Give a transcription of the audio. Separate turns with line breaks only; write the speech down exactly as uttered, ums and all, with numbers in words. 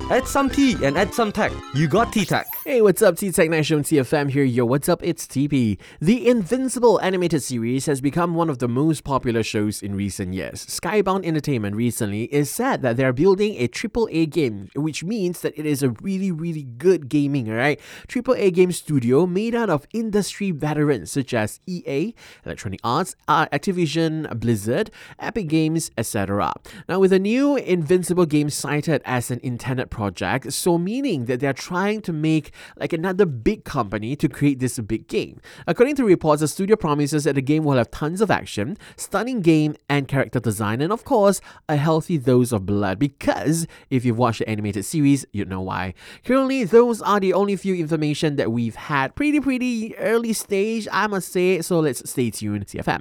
Add some tea and add some tech. You got T-Tech.
Hey, what's up? T-Tech Night Show on T F M here. Yo, what's up? It's T P. The Invincible animated series has become one of the most popular shows in recent years. Skybound Entertainment recently is said that they're building a triple A game, which means that it is a really, really good gaming, alright? triple A game studio made out of industry veterans such as E A, Electronic Arts, uh, Activision, Blizzard, Epic Games, et cetera. Now, with a new Invincible game cited as an intended project, so meaning that they're trying to make like another big company to create this big game. According to reports, the studio promises that the game will have tons of action, stunning game and character design, and of course, a healthy dose of blood, because if you've watched the animated series, you'd know why. Currently, those are the only few information that we've had. Pretty, pretty early stage, I must say, so let's stay tuned. T F M.